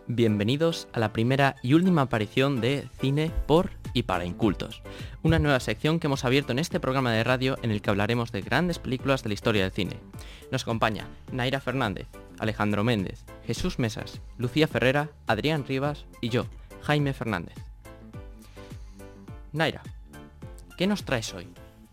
Bienvenidos a la primera y última aparición de Cine por y para incultos, una nueva sección que hemos abierto en este programa de radio en el que hablaremos de grandes películas de la historia del cine. Nos acompaña Naira Fernández, Alejandro Méndez, Jesús Mesas, Lucía Ferrera, Adrián Rivas y yo, Jaime Fernández. Naira, ¿qué nos traes hoy?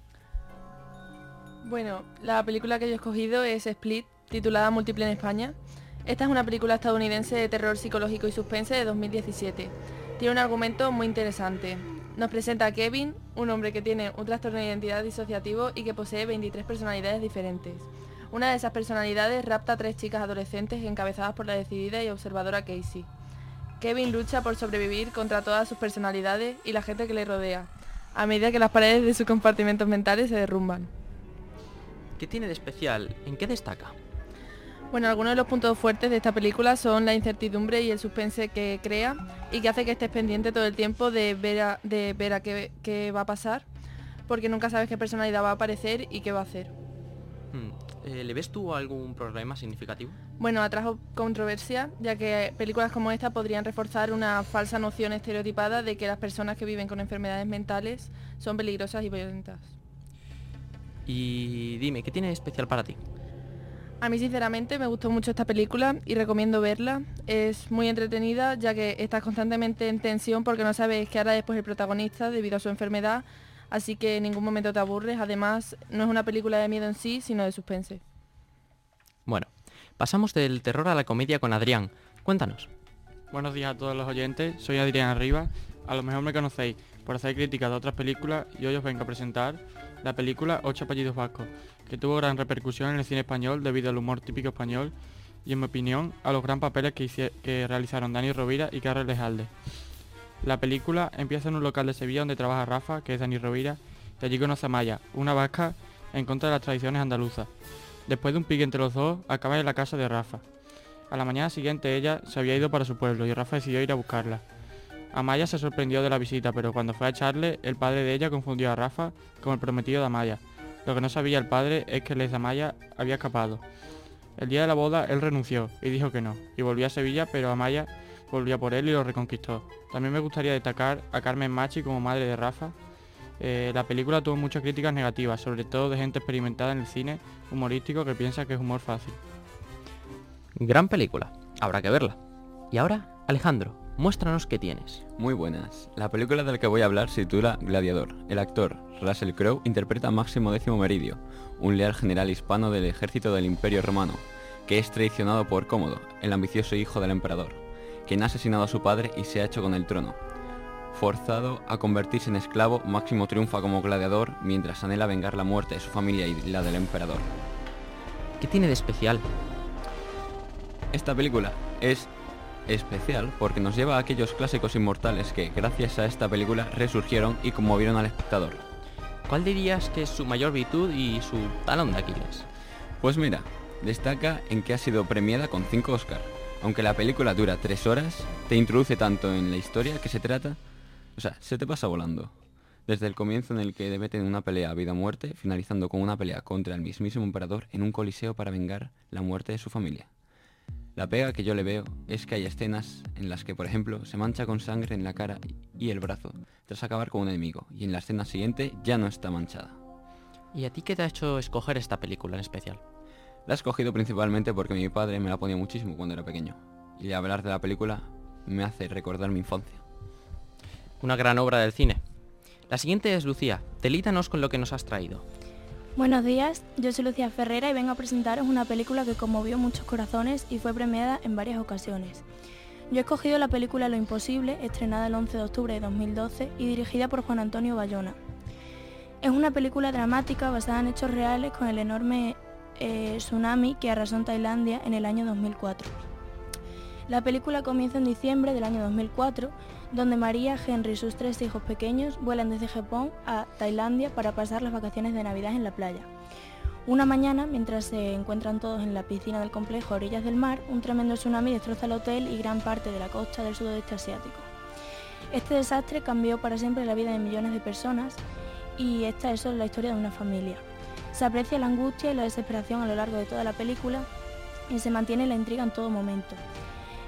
Bueno, la película que yo he escogido es Split, titulada Múltiple en España. Esta es una película estadounidense de terror psicológico y suspense de 2017. Tiene un argumento muy interesante. Nos presenta a Kevin, un hombre que tiene un trastorno de identidad disociativo y que posee 23 personalidades diferentes. Una de esas personalidades rapta a 3 chicas adolescentes encabezadas por la decidida y observadora Casey. Kevin lucha por sobrevivir contra todas sus personalidades y la gente que le rodea, a medida que las paredes de sus compartimentos mentales se derrumban. ¿Qué tiene de especial? ¿En qué destaca? Bueno, algunos de los puntos fuertes de esta película son la incertidumbre y el suspense que crea y que hace que estés pendiente todo el tiempo de ver a qué va a pasar, porque nunca sabes qué personalidad va a aparecer y qué va a hacer. ¿Le ves tú algún problema significativo? Bueno, atrajo controversia, ya que películas como esta podrían reforzar una falsa noción estereotipada de que las personas que viven con enfermedades mentales son peligrosas y violentas. Y dime, ¿qué tiene de especial para ti? A mí sinceramente me gustó mucho esta película y recomiendo verla. Es muy entretenida, ya que estás constantemente en tensión porque no sabes qué hará después el protagonista debido a su enfermedad, así que en ningún momento te aburres. Además, no es una película de miedo en sí, sino de suspense. Bueno, pasamos del terror a la comedia con Adrián. Cuéntanos. Buenos días a todos los oyentes, soy Adrián Rivas. A lo mejor me conocéis por hacer críticas de otras películas y hoy os vengo a presentar la película Ocho apellidos vascos, que tuvo gran repercusión en el cine español debido al humor típico español y, en mi opinión, a los gran papeles que realizaron Dani Rovira y Carles Lejalde. La película empieza en un local de Sevilla donde trabaja Rafa, que es Dani Rovira, y allí conoce a Maya, una vasca en contra de las tradiciones andaluzas. Después de un pique entre los dos, acaba en la casa de Rafa. A la mañana siguiente ella se había ido para su pueblo y Rafa decidió ir a buscarla. Amaya se sorprendió de la visita, pero cuando fue a echarle, el padre de ella confundió a Rafa con el prometido de Amaya. Lo que no sabía el padre es que el ex de Amaya había escapado. El día de la boda él renunció y dijo que no, y volvió a Sevilla, pero Amaya volvió por él y lo reconquistó. También me gustaría destacar a Carmen Machi como madre de Rafa. La película tuvo muchas críticas negativas, sobre todo de gente experimentada en el cine humorístico que piensa que es humor fácil. Gran película, habrá que verla. Y ahora, Alejandro, muéstranos qué tienes. Muy buenas. La película de la que voy a hablar se titula Gladiador. El actor Russell Crowe interpreta a Máximo X Meridio, un leal general hispano del ejército del Imperio Romano, que es traicionado por Cómodo, el ambicioso hijo del emperador, quien ha asesinado a su padre y se ha hecho con el trono. Forzado a convertirse en esclavo, Máximo triunfa como gladiador mientras anhela vengar la muerte de su familia y la del emperador. ¿Qué tiene de especial? Esta película es especial porque nos lleva a aquellos clásicos inmortales que, gracias a esta película, resurgieron y conmovieron al espectador. ¿Cuál dirías que es su mayor virtud y su talón de Aquiles? Pues mira, destaca en que ha sido premiada con 5 Oscar. Aunque la película dura 3 horas, te introduce tanto en la historia que se trata, se te pasa volando. Desde el comienzo en el que meten una pelea a vida o muerte, finalizando con una pelea contra el mismísimo emperador en un coliseo para vengar la muerte de su familia. La pega que yo le veo es que hay escenas en las que, por ejemplo, se mancha con sangre en la cara y el brazo tras acabar con un enemigo, y en la escena siguiente ya no está manchada. ¿Y a ti qué te ha hecho escoger esta película en especial? La he escogido principalmente porque mi padre me la ponía muchísimo cuando era pequeño, y hablar de la película me hace recordar mi infancia. Una gran obra del cine. La siguiente es Lucía. Delítanos con lo que nos has traído. Buenos días, yo soy Lucía Ferrera y vengo a presentaros una película que conmovió muchos corazones y fue premiada en varias ocasiones. Yo he escogido la película Lo Imposible, estrenada el 11 de octubre de 2012 y dirigida por Juan Antonio Bayona. Es una película dramática basada en hechos reales con el enorme tsunami que arrasó en Tailandia en el año 2004. La película comienza en diciembre del año 2004, donde María, Henry y sus 3 hijos pequeños vuelan desde Japón a Tailandia para pasar las vacaciones de Navidad en la playa. Una mañana, mientras se encuentran todos en la piscina del complejo a orillas del mar, un tremendo tsunami destroza el hotel y gran parte de la costa del sudeste asiático. Este desastre cambió para siempre la vida de millones de personas y esta es solo la historia de una familia. Se aprecia la angustia y la desesperación a lo largo de toda la película y se mantiene la intriga en todo momento.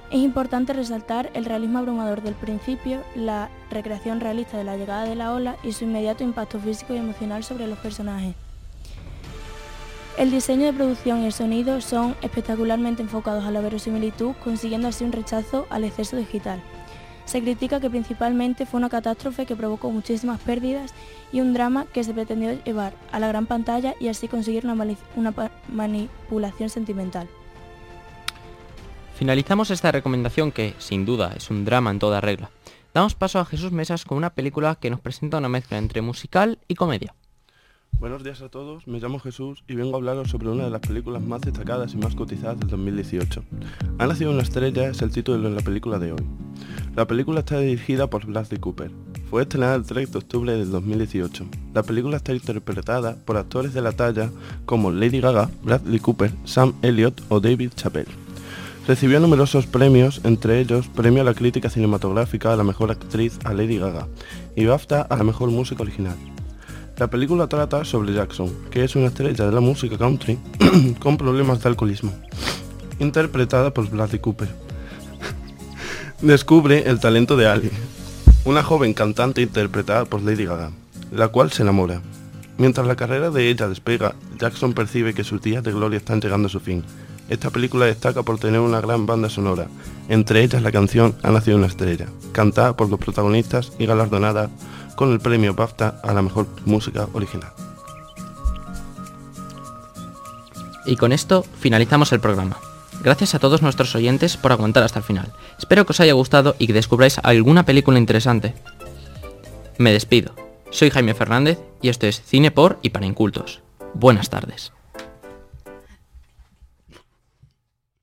Es importante resaltar el realismo abrumador del principio, la recreación realista de la llegada de la ola y su inmediato impacto físico y emocional sobre los personajes. El diseño de producción y el sonido son espectacularmente enfocados a la verosimilitud, consiguiendo así un rechazo al exceso digital. Se critica que principalmente fue una catástrofe que provocó muchísimas pérdidas y un drama que se pretendió llevar a la gran pantalla y así conseguir una manipulación sentimental. Finalizamos esta recomendación que, sin duda, es un drama en toda regla. Damos paso a Jesús Mesas con una película que nos presenta una mezcla entre musical y comedia. Buenos días a todos, me llamo Jesús y vengo a hablaros sobre una de las películas más destacadas y más cotizadas del 2018. Ha nacido una estrella es el título de la película de hoy. La película está dirigida por Bradley Cooper. Fue estrenada el 3 de octubre del 2018. La película está interpretada por actores de la talla como Lady Gaga, Bradley Cooper, Sam Elliott o David Chappelle. Recibió numerosos premios, entre ellos premio a la crítica cinematográfica a la mejor actriz a Lady Gaga y BAFTA a la mejor música original. La película trata sobre Jackson, que es una estrella de la música country con problemas de alcoholismo, interpretada por Bradley Cooper. Descubre el talento de Ali, una joven cantante interpretada por Lady Gaga, la cual se enamora. Mientras la carrera de ella despega, Jackson percibe que sus días de gloria están llegando a su fin. Esta película destaca por tener una gran banda sonora, entre ellas la canción Ha nacido una estrella, cantada por los protagonistas y galardonada con el premio BAFTA a la mejor música original. Y con esto finalizamos el programa. Gracias a todos nuestros oyentes por aguantar hasta el final. Espero que os haya gustado y que descubráis alguna película interesante. Me despido. Soy Jaime Fernández y esto es Cine por y para incultos. Buenas tardes.